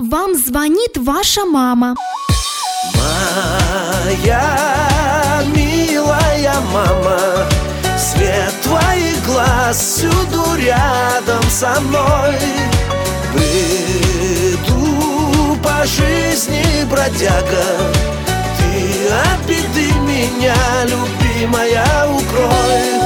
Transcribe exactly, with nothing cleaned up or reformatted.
Вам звонит ваша мама. Моя милая мама, свет твоих глаз всюду рядом со мной. Иду по жизни бродяга, ты от беды меня, любимая, укрой.